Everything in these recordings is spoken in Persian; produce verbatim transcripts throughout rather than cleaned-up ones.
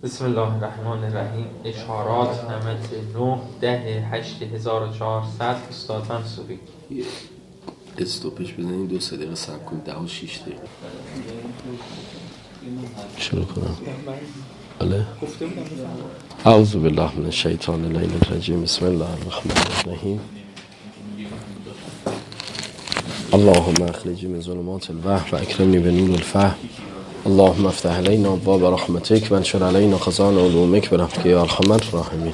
بسم الله الرحمن الرحیم. اشارات نمت نه ده هشت هزار و چهارصد استاد منصوری. استوپش بزنید دو سه دقیقه صبر کنید. ده و شیش دقیقه شروع کنم. بله. اعوذ بالله من الشیطان اللعین الرجیم. بسم الله الرحمن الرحیم. اللهم اخرجنی من ظلمات الوهم و اکرمنی بنور الفهم. اللهم افتح علینا ابواب رحمتک و انشر علینا خزائن علومک برحمتک یا ارحم الراحمین.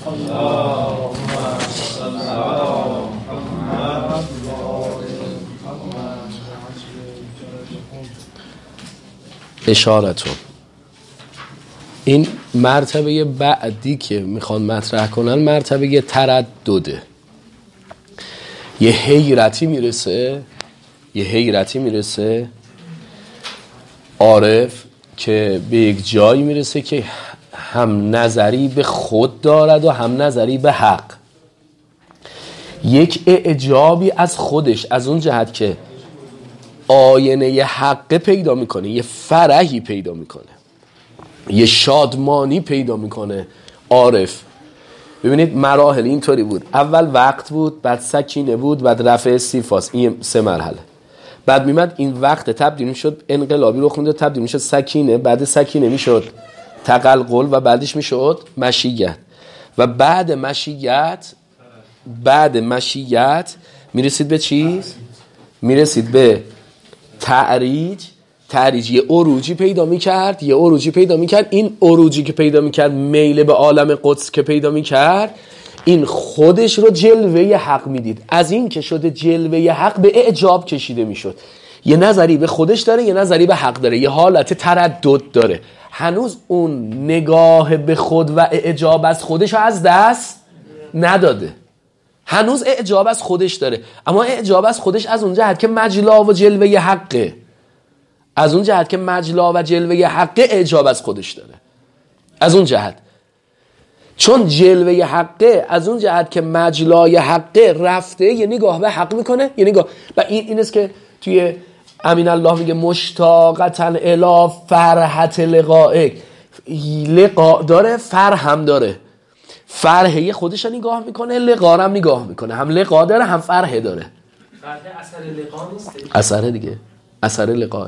اشارتون این مرتبه بعدی که میخوان مطرح کنن مرتبه تردده. یه حیرتی میرسه یه حیرتی میرسه عارف که به یک جایی میرسه که هم نظری به خود دارد و هم نظری به حق. یک اعجابی از خودش از اون جهت که آینه ی حق پیدا میکنه، یه فرحی پیدا میکنه، یه شادمانی پیدا میکنه عارف. ببینید مراحل اینطوری بود. اول وقت بود، بعد سکینه بود، بعد رفع استیفاست. این سه مرحله. بعد میمد این وقت تبدیل میشد انقلابی رخ میداد، تبدیل میشد سکینه، بعد سکینه میشد تقلقل و بعدش میشد مشیت. و بعد مشیت بعد مشیت میرسید به چیز؟ میرسید به تعریج. تعریج یه عروجی پیدا میکرد یه عروجی پیدا میکرد این عروجی که پیدا میکرد میل به عالم قدس که پیدا میکرد، این خودش رو جلوه حق میدید. از این که شده جلوه حق به اعجاب کشیده میشد. یه نظری به خودش داره، یه نظری به حق داره، یه حالت تردد داره. هنوز اون نگاه به خود و اعجاب از خودش از دست نداده. هنوز اعجاب از خودش داره، اما اعجاب از خودش از اون جهت که مجلا و جلوه حقه. از اون جهت که مجلا و جلوه حقه اعجاب از خودش داره. از اون جهت چون جلوه حقه، از اون جهت که مجلای حقه رفته، یه نگاه به حق میکنه، یه نگاه. و این این است که توی امین الله میگه مشتاقتا الی فرحت لقائک. لقاء داره، فرح هم داره. فرحه خودش نگاه میکنه، لقاء هم نگاه میکنه. هم لقاء داره هم فرحه داره. فرحه اثر لقاء نیست. اثر دیگه، اثر لقاء.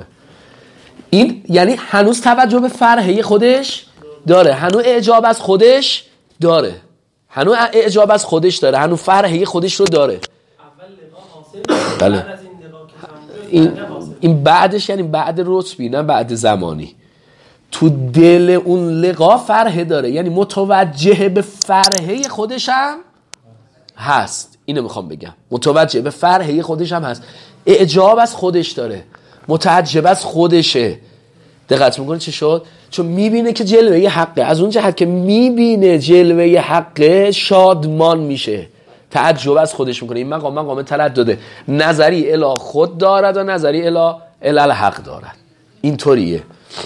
این یعنی هنوز توجه به فرحه خودش داره، هنوز اعجاب از خودش داره، هنوز اعجاب از خودش داره، هنوز فرحه خودش رو داره. اول لقاء حاصل، بله. بعد از این لقاء که این این بعدش یعنی بعد رتبی، نه بعد زمانی. تو دل اون لقاء فرحه داره، یعنی متوجه به فرحه خودش هم هست. اینو میخوام بگم، متوجه به فرحه خودش هم هست، اعجاب از خودش داره، متعجب از خودشه. دقت میکنه چه شد؟ چون میبینه که جلوه حقه. از اون جهت که میبینه جلوه حقه شادمان میشه، تعجب از خودش میکنه. این مقام مقام تردده. نظری الی خود دارد و نظری الی الی الحق دارد. اینطوریه.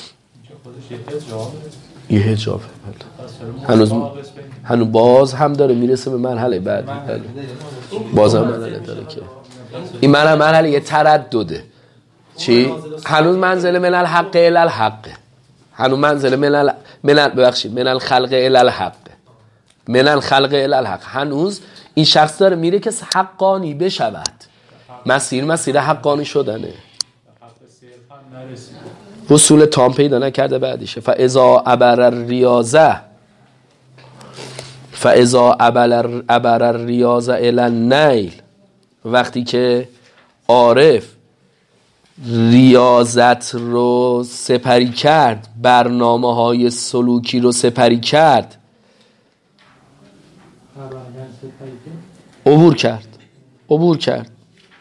یه حجابه. هنوز هنوز باز هم داره میرسه به مرحله بعد. باز هم مرحله داره که این مرحله مرحله یه تردده. چی؟ هنوز منزل من الحق الی الحق. هنوز منزل من ال... من ببخشید من الخلق الی الحق. من الخلق الی الحق. هنوز این شخص داره میره که حقانی بشود. مسیر مسیر حقانی شدنه. وصول تام پیدا نکرده بعدشه. فاذا عبر الریاضه فاذا عبر عبر الریاضه الی النیل. وقتی که عارف ریاضت رو سپری کرد، برنامه های سلوکی رو سپری کرد، عبور کرد عبور کرد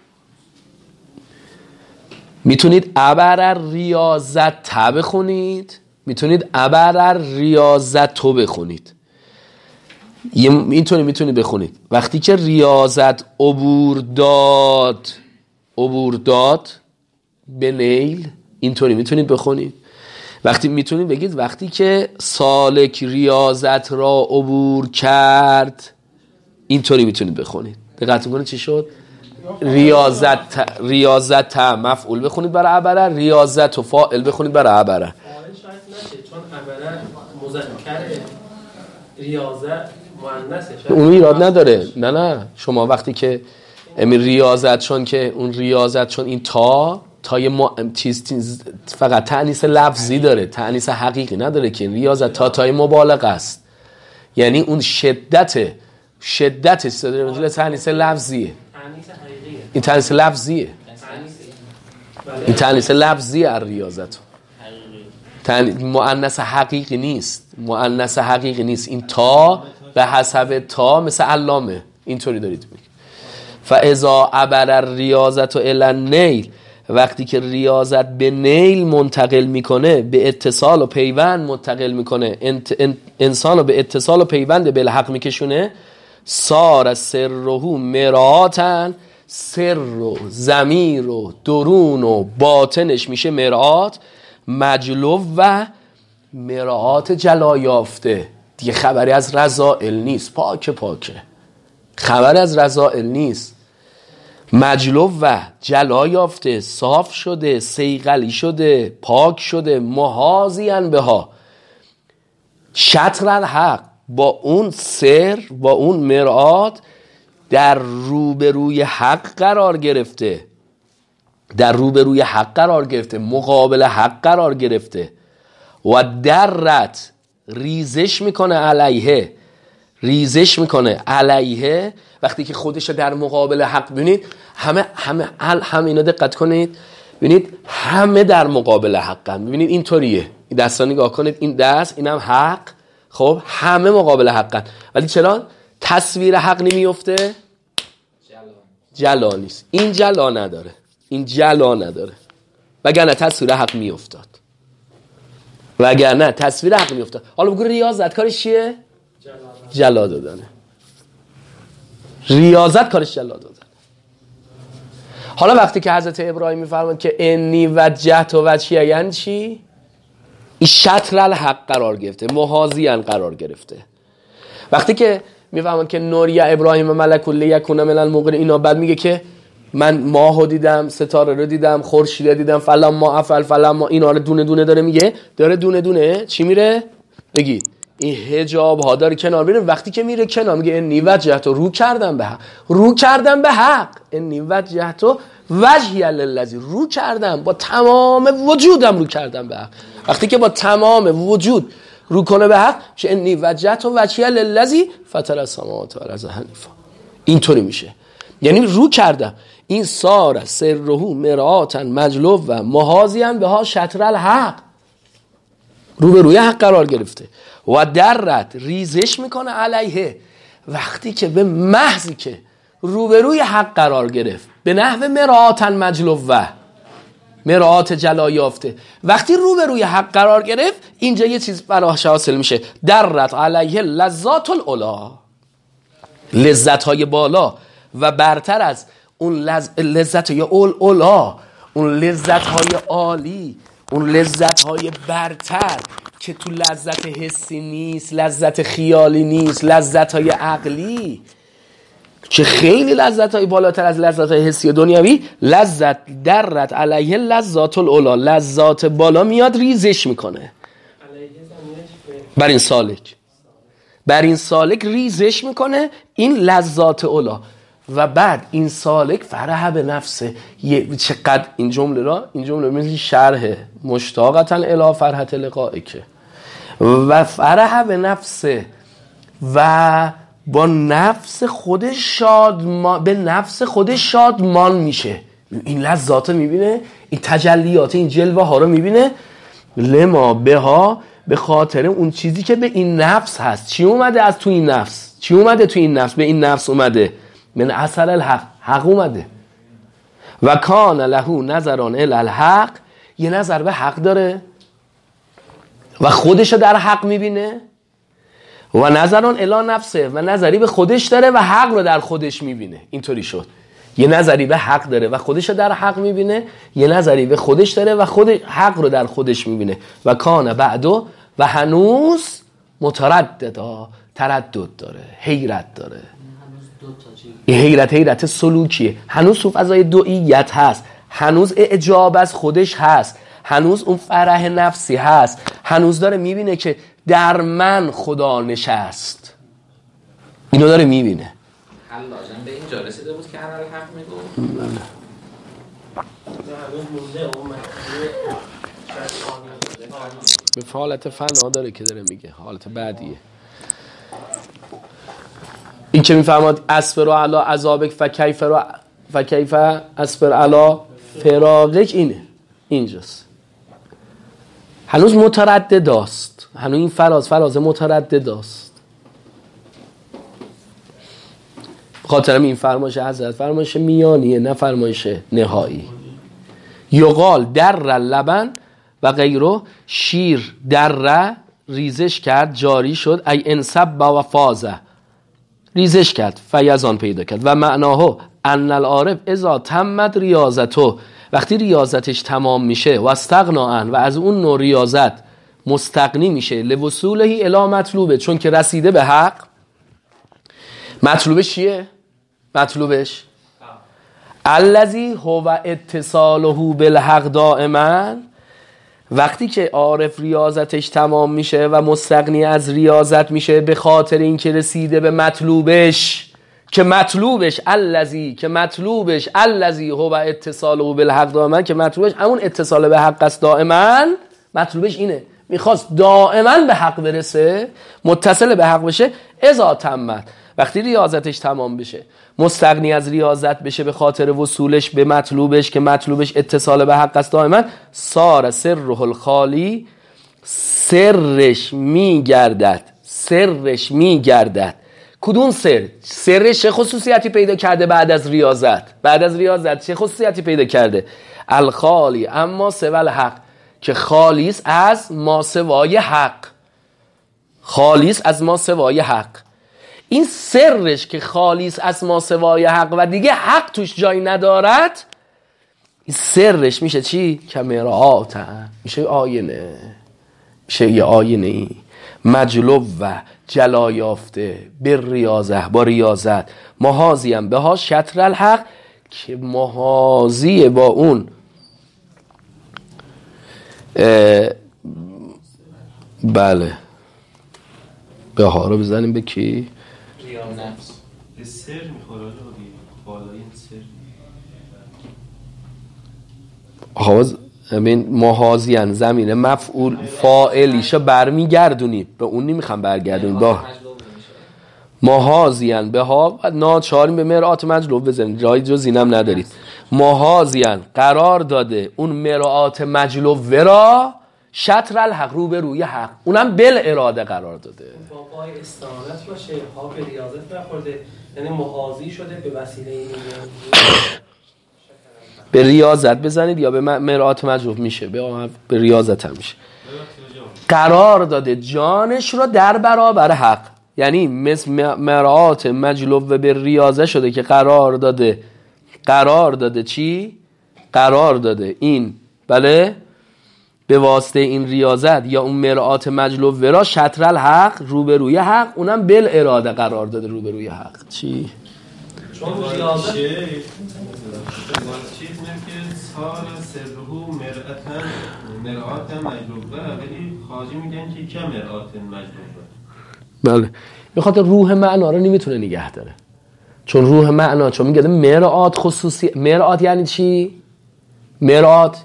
میتونید عبر ریاضت تا بخونید، میتونید عبر ریاضت تو بخونید. اینطوری میتونید بخونید وقتی که ریاضت عبور داد عبور داد به نیل. اینطوری میتونید بخونید. وقتی میتونید بگید وقتی که سالک ریاضت را عبور کرد. اینطوری میتونید بخونید. دقت میکنید چی شد؟ ریاضت ریاضت مفعول بخونید برای عبره، ریاضت و فاعل بخونید برای عبره. چون عبره مذکر ریاضت مؤنثه اون ایراد نداره. نه نه شما وقتی که امیر ریاضت چون که اون ریاضت چون این تا تای ما چیز, چیز فقط تأنیث لفظی داره، تأنیث حقیقی نداره که ریاضت تا تای مبالغه است. یعنی اون شدت شدت استدلال تأنیث لفظیه. این تأنیث لفظیه. این تأنیث لفظیه از ریاضت. مؤنث حقیقی نیست. مؤنث حقیقی نیست. این تا به حسب تا مثل علامه اینطوری دارید میگید. فاذا عبر الریاضت الی النیل، وقتی که ریاضت به نیل منتقل میکنه، به اتصال و پیوند منتقل میکنه، انت انسان رو به اتصال و پیوند بالحق میکشونه، صار سره مرآتن، سر و ضمیر و درون و باطنش میشه مرآت، مجلو و مرآت جلا یافته. دیگه خبری از رذائل نیست، پاکه پاکه، خبری از رذائل نیست، مجلو و جلا یافته، صاف شده، صیقلی شده، پاک شده، محاذیان بها شطر الحق، با اون سر، با اون مرآت در روبروی حق قرار گرفته، در روبروی حق قرار گرفته، مقابل حق قرار گرفته. و درت ریزش میکنه علیه، ریزش میکنه علیه، وقتی که خودش در مقابل حق. ببینید همه همه همه اینا دقت کنید، ببینید همه در مقابل حقن. ببینید اینطوریه، این دستا نگاه کنید، این دست اینم حق، خب همه مقابل حقن، ولی چرا تصویر حق نمیفته؟ جلا نیست. این جلا نداره، این جلا نداره، وگرنه تصویر حق میافتاد، وگرنه تصویر حق میافتاد. حالا بگو ریاضت کارش چیه؟ جلا دادنه. ریاضت کارش جلا دادن. حالا وقتی که حضرت ابراهیم میفرماد که انی وجهت وجهی، یعنی چی؟ این شطر الحق قرار گرفته، محاذیان قرار گرفته. وقتی که میفهمن که نوری ابراهیم ملک لیکون من الموقنین، اینا بعد میگه که من ماهو دیدم، ستاره رو دیدم، خورشید دیدم، فلان ما افعل فلان ما، اینا رو دونه دونه داره میگه، داره دونه دونه چی میره؟ بگید این حجاب ها داره کنار میره. وقتی که میره کنار میگه انی وجهت، رو کردم به حق، رو کردم به حق، انی وجهت وجهی للذی، رو کردم با تمام وجودم، رو کردم به حق. وقتی که با تمام وجود رو کنه به حق میشه انی وجهت وجهی للذی فطر السماوات والارض حنیفا. اینطوری میشه، یعنی رو کردم. این سار سره مرآتن مجلو و محاذیاً بها شطر الحق، رو به روی حق قرار گرفته. و درت ریزش میکنه علیه، وقتی که به محضی که رو به روی حق قرار گرفت، به نحو مرآتن مجلو و مرآت جلا یافته، وقتی رو به روی حق قرار گرفت، اینجا یه چیز براش حاصل میشه، درت علیه لذات العلا، لذت های بالا و برتر از اون لز... لذت یا اول اولا، اون لذت های عالی، اون لذت های برتر که تو لذت حسی نیست، لذت خیالی نیست، لذت های عقلی که خیلی لذت های بالاتر از لذت های حسی دنیاوی. لذت درت علیه لذات العلا، لذات بالا میاد ریزش میکنه بر این سالک، بر این سالک ریزش میکنه این لذات علا. و بعد این سالک فرح به نفسه. چقدر این جمله را، این جمله مثل شرح مشتاقتا الی فرحت لقائک، و فرح به نفسه، و با نفس خودش شادمان، به نفس خودش شادمان میشه. این لذات میبینه، این تجلیات، این جلوه ها رو میبینه. لما بها، به خاطر اون چیزی که به این نفس هست. چی اومده از تو این نفس؟ چی اومده تو این نفس؟ به این نفس اومده من اثر الحق، حق اومده. و کان له نظران الی الحق، یه نظر به حق داره و خودش در حق میبینه. و نظران الی نفسه، و نظری به خودش داره و حق رو در خودش میبینه. اینطوری شد، یه نظری به حق داره و خودش در حق میبینه، یه نظری به خودش داره و خود حق رو در خودش میبینه. و کان بعدو، و هنوز مترددا، تردد داره، حیرت داره. این حیرت حیرت سلوکیه. هنوز تو فضای دوئیت هست، هنوز اعجاب از خودش هست، هنوز اون فرح نفسی هست، هنوز داره میبینه که در من خدا نشست. اینو داره میبینه. حلاجم به اینجا رسیده بود که انال حق میگو. به حالت فنا داره که داره میگه، حالت بعدیه. این که میفهمد اصبر علی عذابک فکیف فکیف اصبر علی فراقک، اینه اینجاست. هنوز متردد است، هنوز این فراز فراز متردد است. خاطرم این فرمایش حضرت فرمایش میانیه، نه فرمایش نهایی. یقال در لبن و غیره، شیر در ریزش کرد جاری شد، ای انسب و فازه ریزش کرد فیضان پیدا کرد. و معناه ان العارف اذا تمت ریاضتو، وقتی ریاضتش تمام میشه و استغنا و از اون نوع ریاضت مستغنی میشه، لوصوله الی مطلوبه، چون که رسیده به حق. مطلوبش چیه؟ مطلوبش الذی هو اتصاله بالحق دائما، وقتی که عارف ریاضتش تمام میشه و مستغنی از ریاضت میشه به خاطر اینکه رسیده به مطلوبش، که مطلوبش الذی که مطلوبش الذی هو اتصاله بالحق دائما، که مطلوبش همون اتصال به حق است دائما. مطلوبش اینه، میخواست دائما به حق برسه، متصل به حق بشه. اذا تمت، وقتی ریاضتش تمام بشه، مستغنی از ریاضت بشه به خاطر وصولش به مطلوبش، که مطلوبش اتصال به حق است دائما، سار سره الخالی، سرش میگردد سرش میگردد کدوم سر؟ سرش چه خصوصیتی پیدا کرده بعد از ریاضت؟ بعد از ریاضت چه خصوصیتی پیدا کرده؟ الخالی اما سوال حق، که خالیس از ما سوای حق، خالیس از ما سوای حق. این سرش که خالیس از ما سوای حق و دیگه حق توش جای ندارد، این سرش میشه چی؟ کمرآت، میشه آینه، میشه یه آینه ای مجلو و جلا یافته به ریاضه، با ریاضت، محاذیم به ها شطر الحق، که محاذی با اون بله به ها رو بزنیم به کی؟ ریاض نفس به سر میخوره بودی بالای این سر. حواظ همین محاذیان زمینه مفعول فاعلیشو برمیگردونی به اون، نمیخوام برگردونی با محاذیان به ها ناچاریم به مرآت مجلوب بزنید، جای جز اینم ندارید. محاذیان قرار داده اون مرآت مجلوب را شطر الحق، رو به روی حق، اونم بل اراده قرار داده. با پای استعانت باشه، ها به ریاضت نخورده، یعنی محاذی شده به وسیله این به ریاضت بزنید یا به مرآت مجلوب میشه، به, به ریاضت هم میشه. قرار داده جانش رو در برابر حق، یعنی مثل مرآت مجلوب به ریاضه شده که قرار داده قرار داده چی؟ قرار داده این بله به واسطه این ریاضت یا اون مرآت مجلوب را شطر الحق، روبروی حق، اونم بل اراده قرار داده روبروی حق. چی؟ چون ریاضت چیز که سال سرهو مرآتن مرآت مجلوبه، ولی خواجی میگن که کم مرآت مجلوبه. بله، به خاطر روح معنا رو نمیتونه نگه داره، چون روح معنا چون میگه مرآت خصوصی. مرآت یعنی چی؟ مرآت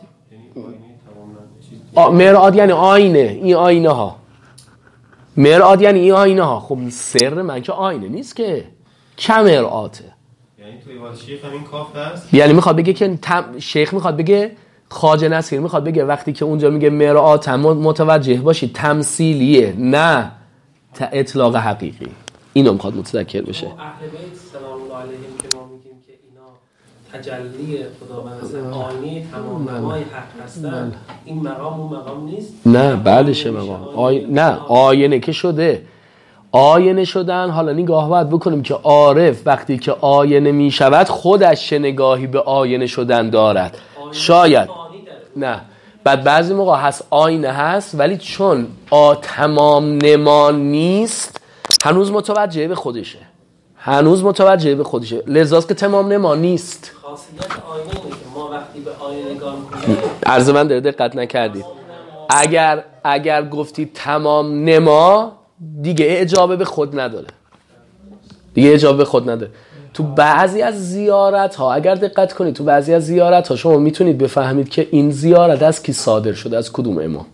مرآت یعنی آینه، این آینه ها. مرآت یعنی این آینه ها. خب سر من که آینه نیست که، کم مرآته. یعنی توی وال شیخ هم این کاف هست؟ یعنی میخواد بگه که تم... شیخ میخواد بگه، خواجه نصیر میخواد بگه وقتی که اونجا میگه مرآت متوجه باشی تمثیلیه، نه اطلاق حقیقی. اینو میخواد متذکر بشه. اهل بیت سلام الله علیهم که ما میگیم که اینا تجلی خداوند آینه تمام نمای حق هستن، این مقام اون مقام نیست؟ نه بعدشه مقام آی... نه آینه که شده، آینه شدن. حالا نگاه باید بکنیم که عارف وقتی که آینه میشود خودش چه نگاهی به آینه شدن دارد. شاید نه، بعد بعضی موقع هست آینه هست ولی چون آ تمام نما نیست هنوز متوجه به خودشه، هنوز متوجه به خودشه، لذاست که تمام نما نیست. خاصیت آینه اینه که ما وقتی به آینه نگاه میکنیم، عرض من داره دقت نکردید، اگر اگر گفتی تمام نما دیگه اجابه به خود نداره، دیگه اجابه به خود نداره. تو بعضی از زیارت ها اگر دقت کنید، تو بعضی از زیارت ها شما میتونید بفهمید که این زیارت از کی صادر شده، از کدوم امام.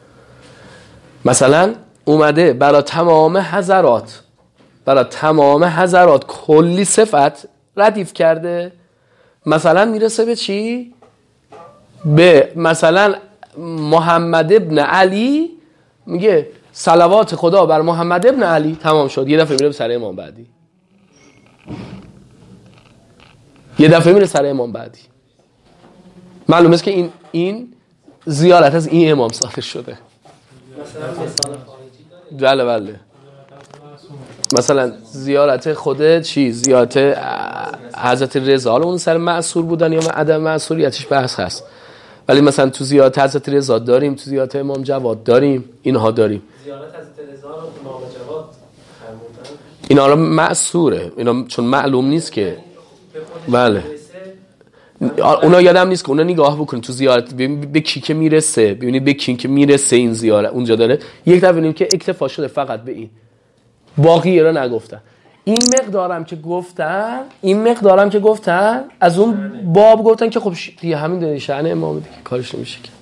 مثلا اومده برای تمام حضرات برای تمام حضرات کلی صفت ردیف کرده، مثلا میرسه به چی؟ به مثلا محمد ابن علی، میگه صلوات خدا بر محمد ابن علی، تمام شد. یه دفعه میره سر امام بعدی، یه دفعه میره سر امام بعدی. معلومه است که این این زیارت از این امام صادر شده. مثلا مثال خارجی داره؟ بله بله. مثلا زیارت خود چی؟ زیارت حضرت رضا، حالا اون سر معصور بودن یا عدم معصوریتش بحث هست، ولی مثلا تو زیارت حضرت رضا داریم، تو زیارت امام جواد داریم، اینها داریم. زیارت حضرت رضا رو امام جواد فرمودن، اینا رو معصوره، اینا چون معلوم نیست که بله. اونا یادم نیست که اونا نگاه بکنید تو زیارت به کی که میرسه، ببینید به کی که میرسه این زیارت اونجا داره. یک دفعه ببینیم که اکتفا شده فقط به این، باقی رو نگفتن. این مقدارم که گفتن این مقدارم که گفتن از اون باب گفتن که خب دیگه همین داره شأن امام دیگه، کارش نمیشه که.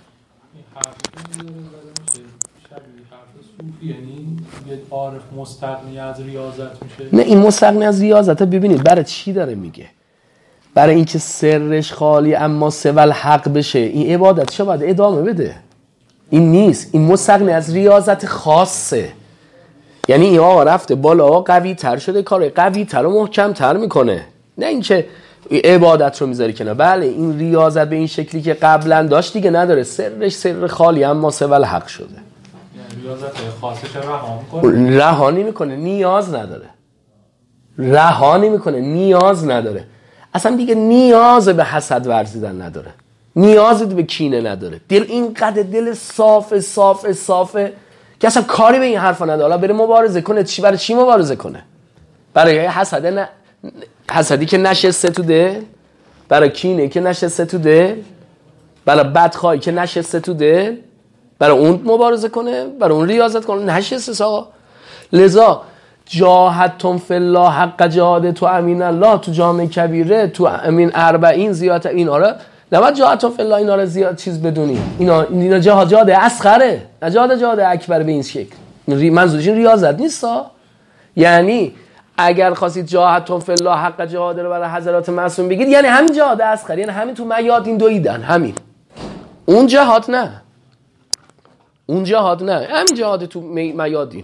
یعنی یه عارف مستغنی از ریاضت میشه؟ نه، این مستغنی از ریاضت ببینید برای چی داره میگه؟ برای اینکه سرش خالی اما سوال حق بشه. این عبادت چه باید ادامه بده، این نیست. این مستغنی از ریاضت خاصه، یعنی این آقا رفته بالا قوی تر شده، کار قوی تر و محکم تر میکنه، نه اینکه عبادت رو میذاری کنار. بله این ریاضت به این شکلی که قبلا داشت دیگه نداره، سرش سر خالی اما سوال حق شده. ریاضت خاصش رها میکنه، رها نمیکنه، نیاز نداره، رها نمیکنه، نیاز نداره، اصلا دیگه نیاز به حسد ورزیدن نداره، نیاز به کینه نداره. دل اینقدر دل صاف صاف صافه که اصلا کاری به این حرفا نداره. حالا بره مبارزه کنه، چی برای چی مبارزه کنه؟ برای حسد نه... حسدی که نشسته تو دل، برای کینه که نشسته تو دل، برای بدخواهی که نشسته تو دل، برای اون مبارزه کنه، برای اون ریاضت کنه، نشسته آقا. لذا جاهدتم فی الله حق جهاد تو امین الله، تو جامع کبیره، تو امین اربعین زیارت اینا رو نباید جاهدتم فی الله اینا رو زیاد چیز بدونی. اینا اینا جهاد جهاد اصغره، نه جهاد جهاد اکبر به این شکل. منظورش این ریاضت نیست ها. یعنی اگر خواستید جاهدتم فی الله حق جهاد رو برای حضرات معصوم بگید، یعنی همین جهاد اصغر، یعنی همین تو میاد این دویدن، همین. اون جهاد نه، اون جهاد نه، همین جهاد تو میادین.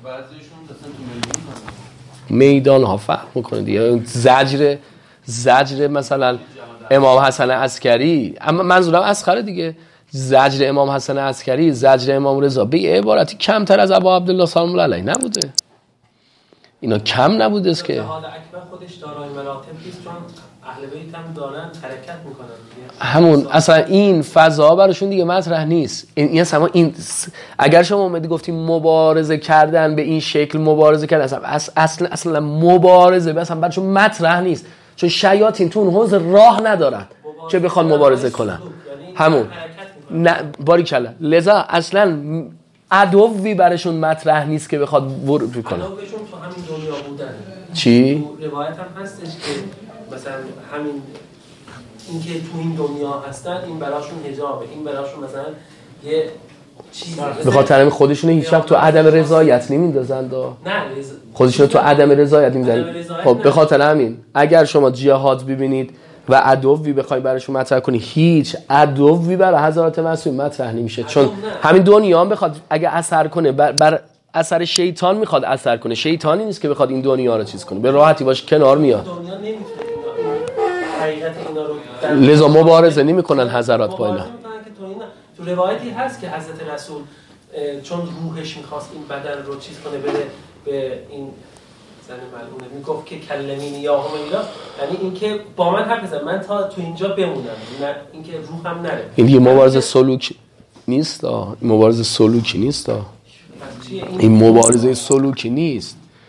میدان ها فرق میکنه دیگه. زجر زجر مثلا امام حسن عسکری، اما منظورم اصغر دیگه، زجر امام حسن عسکری، زجر امام رضا به عبارتی کمتر از ابا عبدالله سلام الله علیه نبوده. اینا کم نبوده است که جهاد اکبر خودش دارای مراتب نیست، چون اهل بیت هم دارن حرکت میکنن دیگه. همون اصلا این فضا براشون دیگه مطرح نیست. این اصلا این اگر شما اومدی گفتیم مبارزه کردن به این شکل، مبارزه کردن اصلا اصلا اصلا مبارزه اصلا براشون مطرح نیست، چون شیاطین تو اون حوزه راه ندارن که بخوان مبارزه کنن. همون نه باریکلا. لذا اصلا عدوی براشون مطرح نیست که بخواد ورود کنه. عدوشون تو همین دنیا بودن. چی؟ روایت هم هستش که مثلا همین اینکه تو این دنیا هستن، این براشون حجابه، این براشون مثلا یه چیز به خاطر همین خودشون هیچ وقت تو عدم رضایت نمیندازن. دا نه خودشون تو عدم رضایت نمیندازن. خب به خاطر همین اگر شما جهاد ببینید و عدوی بخوای براشون مطرح کنی، هیچ عدوی برای حضرات معصوم مطرح نمیشه، چون همین دنیا هم بخواد اگه اثر کنه بر, بر اثر شیطان میخواد اثر کنه، شیطانی نیست که بخواد این دنیا رو چیز کنه، به راحتی باش کنار میاد. دنیا نمیتونه حقیقت اینا رو، لذا مبارزه نمیکنن حضرات با اینا. که تو اینا تو روایتی هست که حضرت رسول چون روحش میخواست این بدن رو چیز کنه بده به این زن ملعونه، میگفت که کلمینی یا همیلا، یعنی اینکه با من حرف بزن، من تا تو اینجا بمونم، نه اینکه روحم نره. این دیگه مبارزه سلوکی نیست، این مبارزه سلوکی نیست، این مبارزه سلوکی نیست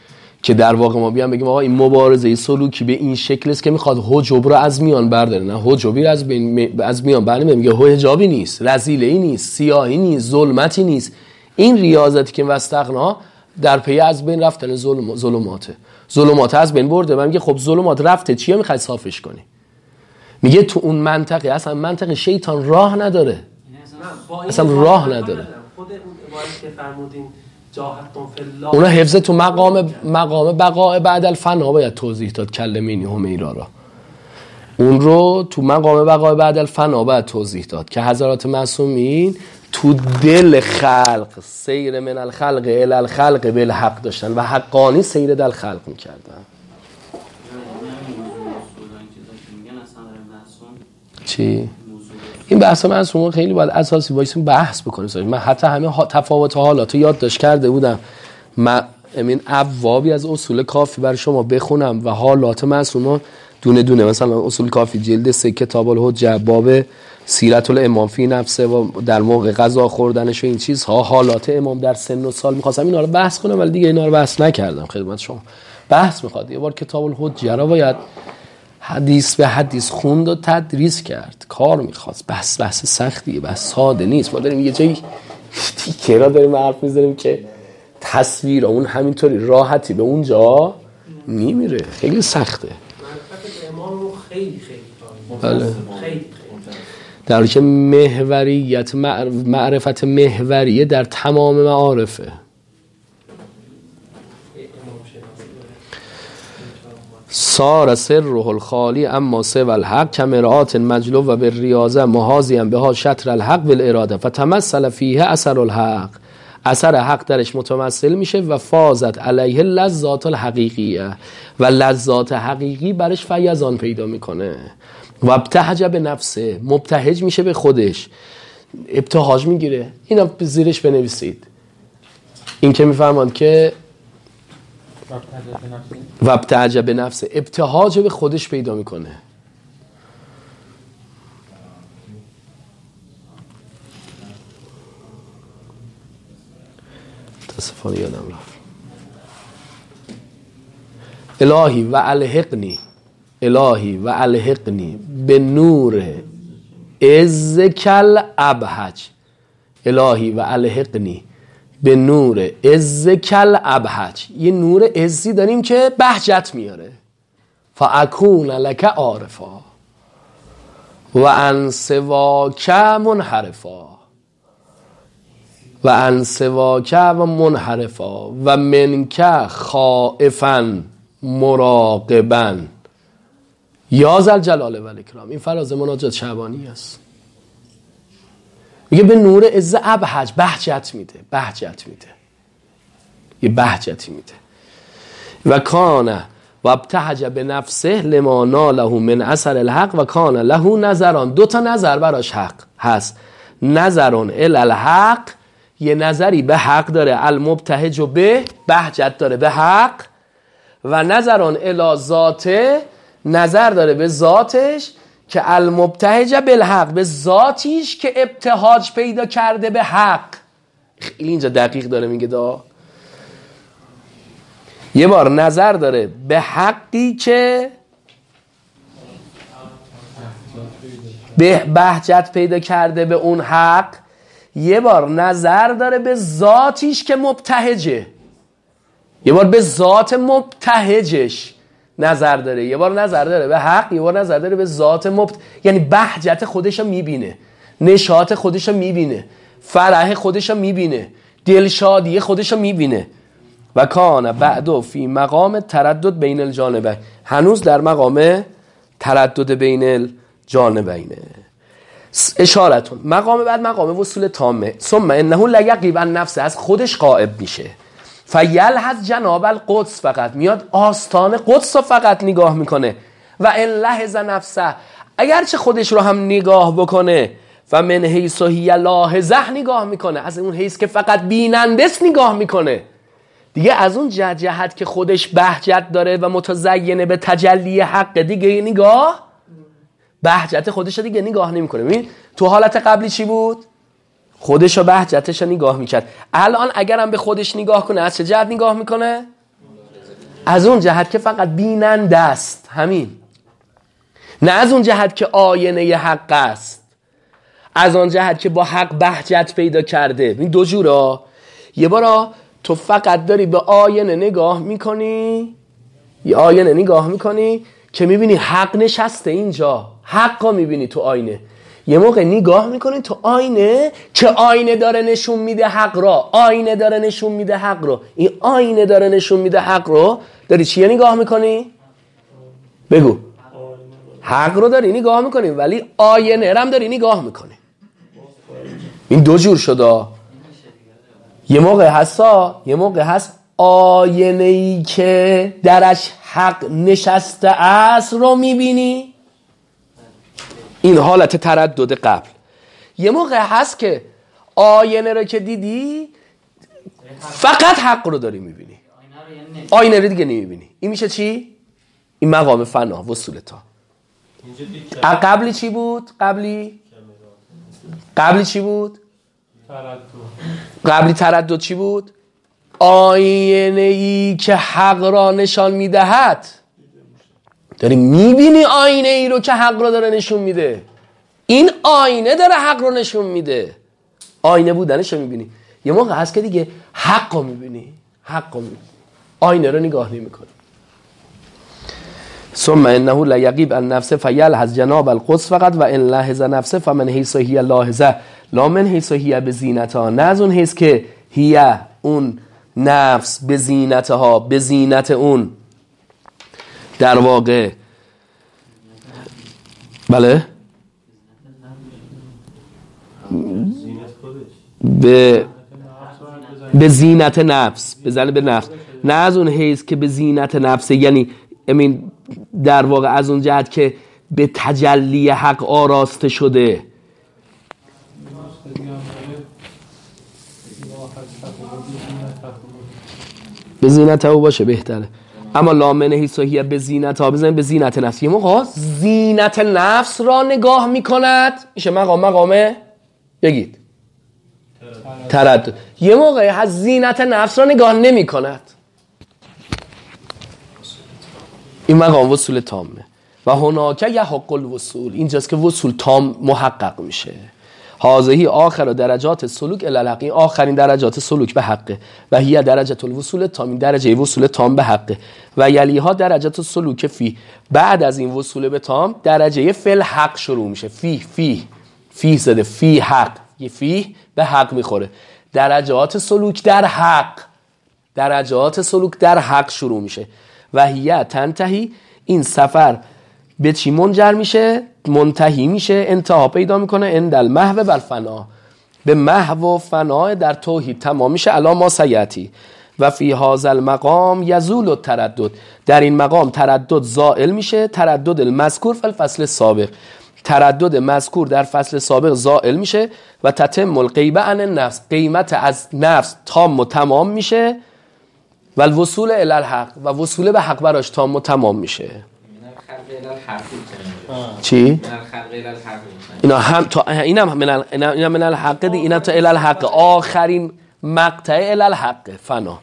که در واقع ما بیان بگیم آقا این مبارزه سلوکی به این شکل است که میخواد حجاب رو از میان برداره. نه، حجابی از بین از میان برداره میگه حجابی نیست، رذیله‌ای نیست، سیاهی نیست، ظلمتی نیست. این ریاضتی که واستغنا در پی از بین رفتن ظلم ظلماته. ظلمات از بین برده و میگه خب ظلمات رفته، چیه میخوای صافش کنی؟ میگه تو اون منطقه اصلا منطقه شیطان راه نداره، اصلا راه نداره. خود اون عبارتی که فرمودین جاهتون فی الله، اونا حفظ تو مقام مقام بقاء بعد الفنا باید توضیح داد کلمینی همیرا را. اون رو تو مقام بقاء بعد الفنا باید توضیح داد که حضرات معصومین تو دل خلق سیر من الخلق الی الخلق بالحق داشتن و حقانی سیر در خلق میکردن. چی؟ این بحث معصوم خیلی باید اساسی وایسیم بحث بکنیم. من حتی همه تفاوت حالات رو یادداشت کرده بودم. من امین ابوابی از اصول کافی برای شما بخونم و حالات معصوم دونه دونه، مثلا اصول کافی جلد سه کتاب الحجه باب سیرت الامام فی نفسه و در موقع غذا خوردنش و این چیزها، حالات امام در سن و سال، می‌خواستم اینا رو بحث کنم ولی دیگه اینا رو بحث نکردم خدمت شما. بحث می‌خواد یه بار کتاب الحجه رو باید حدیث به حدیث خوند و تدریس کرد. کار می‌خواست، بحث بحث سختیه، بحث ساده نیست. ما داریم یه جایی تیکرا داریم حرف می‌زنیم که تصویر اون همینطوری راحتی به اونجا نمیره، خیلی سخته. معرفت امام رو خیلی خیلی بله. خیلی در حالی که محوریت معرفت محوریه در تمام معارفه. سار سره الخالی اما سوى الحق کمرآت مجلو و بالریاضه محاضیا بها شطر الحق بالاراده فتمثل فیه اثر الحق، اثر حق درش متمثل میشه و فازت علیه لذات الحقیقیه و لذات حقیقی برش فیضان پیدا میکنه و ابتهج به نفسه، مبتهج میشه به خودش، ابتهاج میگیره. اینا زیرش بنویسید. این که میفهمند که و ابتهج به نفسه، ابتهاج به خودش پیدا میکنه. تصفانی یادم رفت. الهی و الحقنی الهی و الحقنی به نور عزکل ابهج، الهی و الحقنی به نور عزکل ابهج. یه نور عزی داریم که بهجت میاره. فاکون لک عارفا و عن سواک منحرفا و عن سواک و منحرفا و منک خائفا مراقبا یا ذل جلال و الاکرام. این فراز مناجات شعبانی است. میگه به نور عز ابهج، بهجت میده، بهجت میده، یه بهجتی میده. و کان و ابتهج به نفسه لما ناله من اثر الحق و کان له نظران. دو تا نظر براش حق هست. نظران الی الحق، یه نظری به حق داره، المبتهج به بهجت داره به حق، و نظران الی ذاته، نظر داره به ذاتش که المبتهج بالحق، به ذاتیش که ابتهاج پیدا کرده به حق. خیلی اینجا دقیق داره میگه دا. یه بار نظر داره به حقی که به بهجت پیدا کرده به اون حق، یه بار نظر داره به ذاتیش که مبتهجه، یه بار به ذات مبتهجش نظر داره، یه بار نظر داره به حق، یه بار نظر داره به ذات مبت، یعنی بهجت خودشو میبینه، نشاط خودشو میبینه، فرح خودشو میبینه، دلشادی خودشو میبینه. و کان بعدو فی مقام تردد بین الجانبین، هنوز در مقام تردد بین الجانبینه. اشارتون مقام بعد مقام وصول تامه. ثم انه لیقیب عن نفسه، از خودش غائب میشه. فیلحظ جناب القدس، فقط میاد آستان قدس رو فقط نگاه میکنه. و ان لحظ نفسه، اگرچه خودش رو هم نگاه بکنه، و من حیث هی لاحظه نگاه میکنه، از اون حیث که فقط بینندست نگاه میکنه دیگه، از اون جهت که خودش بهجت داره و متزینه به تجلی حق دیگه نگاه بهجت خودش دیگه نگاه نمیکنه. ببین تو حالت قبلی چی بود؟ خودش و بهجتش رو نگاه میکرد. الان اگرم به خودش نگاه کنه از چه جهت نگاه میکنه؟ از اون جهت که فقط بیننده است، همین. نه از اون جهت که آینه حق است، از اون جهت که با حق بهجت پیدا کرده. این دو جورا. یه بارا تو فقط داری به آینه نگاه میکنی، یه آینه نگاه میکنی که میبینی حق نشسته اینجا، حق رو میبینی تو آینه. یه موقع نگاه میکنی تو آینه که آینه داره نشون میده حق را، آینه داره نشون میده حق را. این آینه داره نشون میده حق را، داری چیه نگاه میکنی؟ بگو. حق رو داری نگاه میکنی ولی آینه رم داری نگاه میکنی. این دو جور شده. یه موقع هستا، یه موقع هست آینه‌ای که درش حق نشسته است رو میبینی، این حالت تردد قبل. یه موقع هست که آینه رو که دیدی فقط حق رو داری میبینی، آینه رو دیگه نمیبینی. این میشه چی؟ این مقام فنا، وصول تا. قبلی چی بود؟ قبلی قبلی چی بود؟ تردد. قبلی تردد چی بود؟ آینه ای که حق را نشان میدهد. داری میبینی آینه ای رو که حق را داره نشون میده. این آینه داره حق رو نشون میده، آینه بودنش رو میبینی. یه موقع هست که دیگه حق رو میبینی، حق رو میبینی، آینه رو نگاه نمیکنی. ثم انه لا یغیب عن نفسه فیلحظ جناب القدس فقط و ان لحظ نفسه فمن حیث هی لاحظه لا من حیث هی بزینتها. نه از اون حیث که هی اون نفس به زینتها، به زینت اون در واقع بله به به زینت نفس، بزنه به نفس. نه از اون حیث که به زینت نفس، یعنی امین در واقع از اون جهت که به تجلی حق آراسته شده. به زینت او باشه بهتره. اما لامنه حیثیه به زینت ها، بزنید به زینت نفس. یه موقع زینت نفس را نگاه میکند، میشه مقام مقامه بگید تردد. یه موقع از زینت نفس را نگاه نمی کند، این مقام وصول تامه. و هناکه یحق الوصول، اینجاست که وصول تام محقق میشه. هذه آخر درجات سلوک الی الحق، این آخرین درجات سلوک به حقه. و هی درجه الوصول تام، این درجه وصول تام به حقه. و یلیها درجات سلوک فی، بعد از این وصول به تام درجه فل حق شروع میشه. فی فی فی زده، فی حق، یه فی به حق میخوره. درجات سلوک در حق، درجات سلوک در حق شروع میشه. و هی تنتهی، این سفر به چی منجر میشه؟ منتهی میشه، انتها پیدا میکنه اند المحو و الفنا، به محو و فنا در توحید تمام میشه. الا ما سیاتی و فی هذا المقام یزول التردد، در این مقام تردد زائل میشه. تردد المذکور فی الفصل السابق، تردد مذکور در فصل سابق زائل میشه. و تتم الغیبه عن النفس، قیمت از نفس تام و تمام میشه. و الوصول الی الحق، و وصول به حق براش تام و تمام میشه. چی؟ اینا هم تا اینا من ال... اینا من الحق دی، اینا تا الی الحق، آخرین مقطع الی الحق فنا.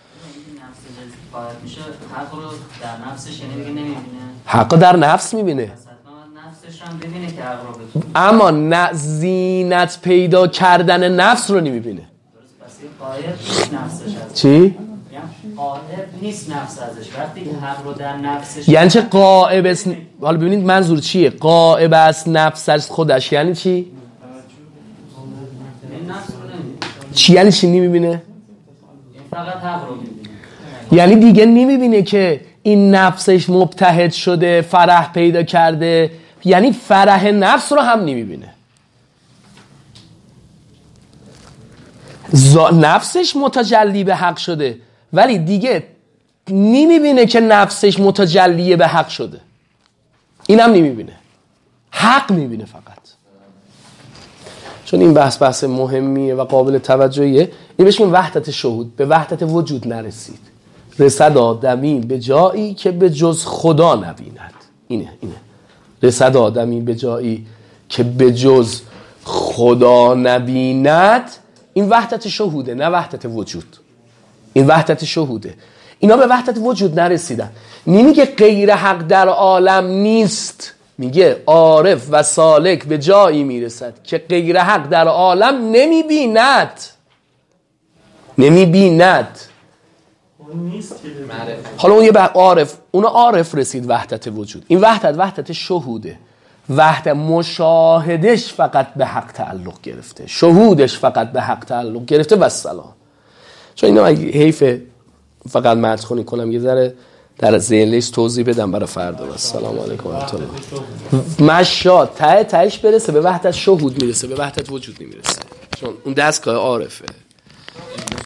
میشه حق رو در نفسش یعنی دیگه نمیبینه، حق در نفس میبینه، نفسش هم ببینه که حق رو بتونه، اما نه زینت پیدا کردن نفس رو نمیبینه. پس این قایب نفسش هست. چی؟ قائب نیست نفس ازش، وقتی که حق رو در نفسش، یعنی چه قائب است؟ حالا ببینید منظور چیه؟ قائب است نفس از خودش یعنی چی؟ این نفس رو نمیبینه. چی یعنی چی نمیبینه؟ فقط حق رو میبینه، یعنی دیگه نمیبینه که این نفسش مبتهج شده، فرح پیدا کرده، یعنی فرح نفس رو هم نمیبینه. ز... نفسش متجلی به حق شده ولی دیگه نمیبینه که نفسش متجلی به حق شده، اینم نمیبینه، حق میبینه فقط. چون این بحث بحث مهمیه و قابل توجهیه. این بهش میگن وحدت شهود، به وحدت وجود نرسید. رسد آدمی به جایی که به جز خدا نبیند. اینه اینه رسد آدمی به جایی که به جز خدا نبیند. این وحدت شهوده، نه وحدت وجود. این وحدت شهوده. اینا به وحدت وجود نرسیدن. نمیگه غیر حق در عالم نیست، میگه عارف و سالک به جایی میرسد که غیر حق در عالم نمیبیند. نمیبیند حالا اون یه عارف، اون عارف رسید وحدت وجود. این وحدت وحدت شهوده، وحدت مشاهدش فقط به حق تعلق گرفته، شهودش فقط به حق تعلق گرفته و سلام. چون اینا حیف فقط مدخ کنی کنم یه ذره در ذهنش توضیح بدم برای فردا. السلام علیکم و رحمت الله. مشاد ته تهش برسه به وحدت شهود میرسه، به وحدت وجود نمیرسه، چون اون دستگاه عارفه.